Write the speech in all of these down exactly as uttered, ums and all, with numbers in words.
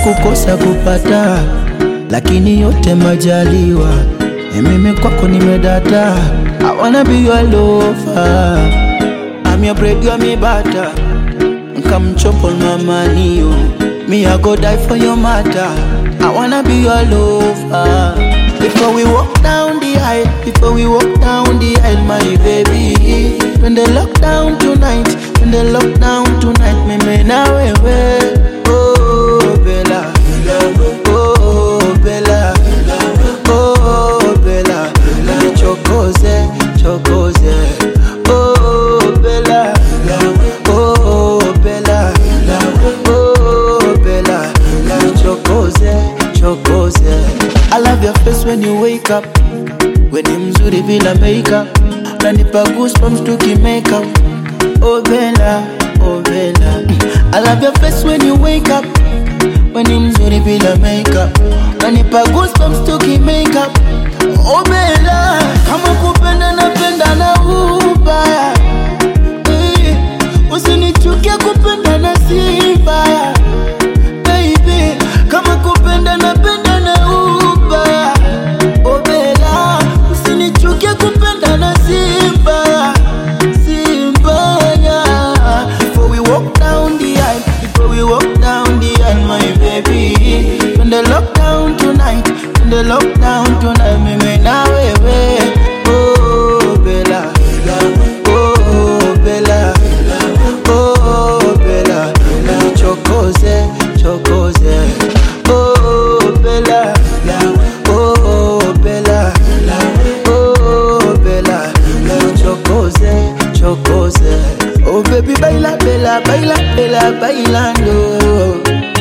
kukosa kupata, lakini yote majaliwa. Mimi kwako nimedata. I wanna be your lover. I'm your bread, you are my butter. Come chop on my money, yo. Me I go die for your matter. I wanna be your lover. Before we walk down the aisle, before we walk down the aisle, my baby. When the lockdown tonight, when the lockdown tonight, me me now away. Oh Bella, oh Bella, oh Bella, chokoze, chokoze. Oh Bella, oh Bella, oh Bella, chokoze, chokoze. I love your face when you wake up, when you mzuri bila makeup, unanipa goosebumps tuki make up. Oh Bella, oh Bella. I love your face when you wake up, when you mzuri bila makeup, unanipa goosebumps tuki make up. Oh Bella, kama kupenda napenda na ubaya, eh, usinichukie kupenda na si mbaya. Baby, kama kupenda napenda na ubaya. Oh Bella, usinichukie kupenda na si mbaya, si mbaya. Before we walk down the aisle, before we walk down the aisle, my baby. When the lockdown tonight, when the lockdown tonight, me me now away. Oh Bella, oh Bella, oh Bella, chokoze, chokoze. Oh Bella, oh Bella, oh Bella, chokoze, chokoze. Oh baby, baila, bella, baila, bella, bailando.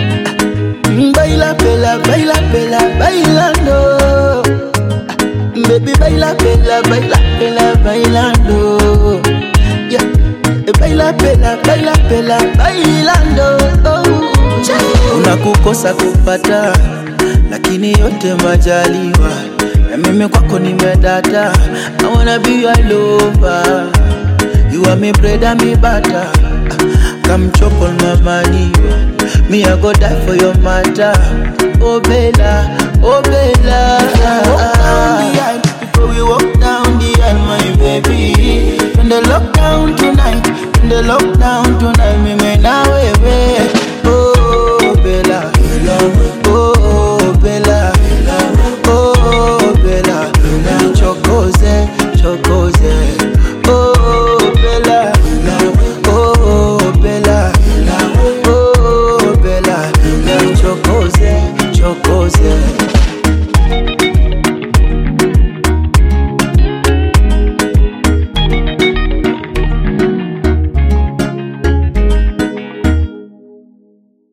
Baila, bella, baila, bella, bailando. Baby, baila, bella, baila, bella, bailando. Yeah, baila, bella, baila, bella, bailando. Oh, unakukosa kupata, lakini yote majaliwa. Na mimi kwako nimedata. I wanna be your lover. You are my bread and my butter. Come chop on my money, me I go die for your matter. Oh Bella, oh Bella.